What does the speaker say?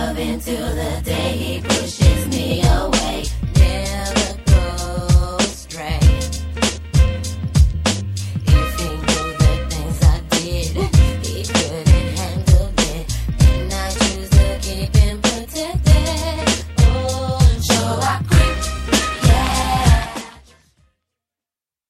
love until the day he pushes me away.